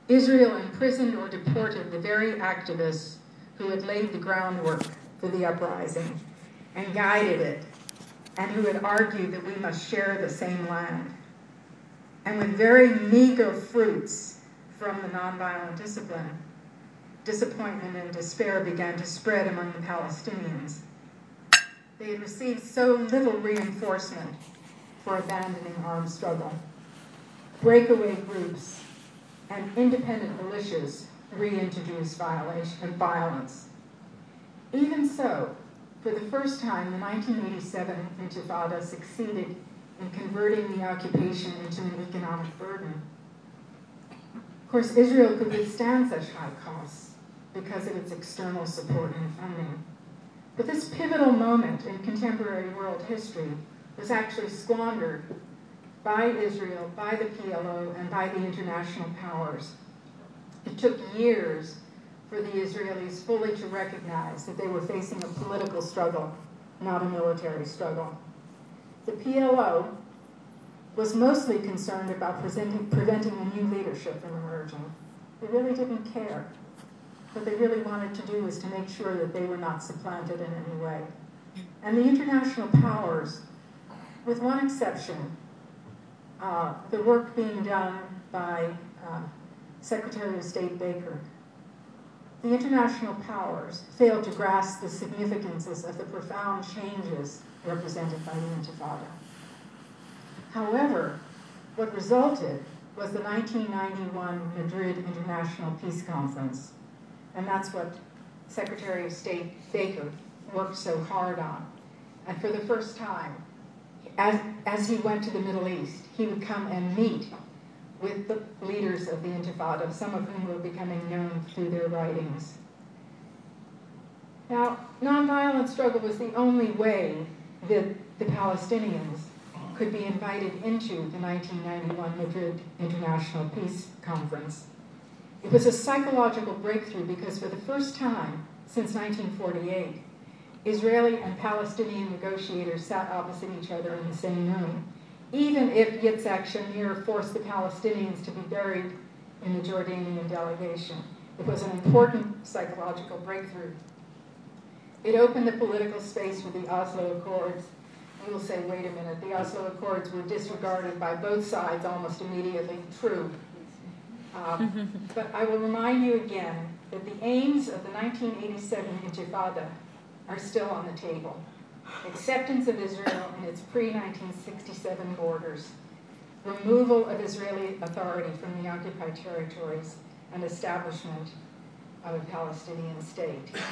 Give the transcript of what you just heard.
Israel imprisoned or deported the very activists who had laid the groundwork for the uprising and guided it, and who had argued that we must share the same land. And with very meager fruits from the nonviolent discipline, disappointment and despair began to spread among the Palestinians. They had received so little reinforcement for abandoning armed struggle. Breakaway groups and independent militias reintroduced violence. Even so, for the first time, the 1987 Intifada succeeded in converting the occupation into an economic burden. Of course, Israel could withstand such high costs because of its external support and funding. But this pivotal moment in contemporary world history was actually squandered by Israel, by the PLO, and by the international powers. It took years for the Israelis fully to recognize that they were facing a political struggle, not a military struggle. The PLO was mostly concerned about preventing a new leadership from emerging. They really didn't care. What they really wanted to do was to make sure that they were not supplanted in any way. And the international powers, with one exception, the work being done by Secretary of State Baker, the international powers failed to grasp the significances of the profound changes represented by the Intifada. However, what resulted was the 1991 Madrid International Peace Conference, and that's what Secretary of State Baker worked so hard on. And for the first time, as he went to the Middle East, he would come and meet with the leaders of the Intifada, some of whom were becoming known through their writings. Now, nonviolent struggle was the only way that the Palestinians could be invited into the 1991 Madrid International Peace Conference. It was a psychological breakthrough because for the first time since 1948, Israeli and Palestinian negotiators sat opposite each other in the same room, even if Yitzhak Shamir forced the Palestinians to be buried in the Jordanian delegation. It was an important psychological breakthrough. It opened the political space for the Oslo Accords. You will say, wait a minute, the Oslo Accords were disregarded by both sides almost immediately. True. But I will remind you again that the aims of the 1987 Intifada are still on the table. Acceptance of Israel in its pre-1967 borders, removal of Israeli authority from the occupied territories, and establishment of a Palestinian state.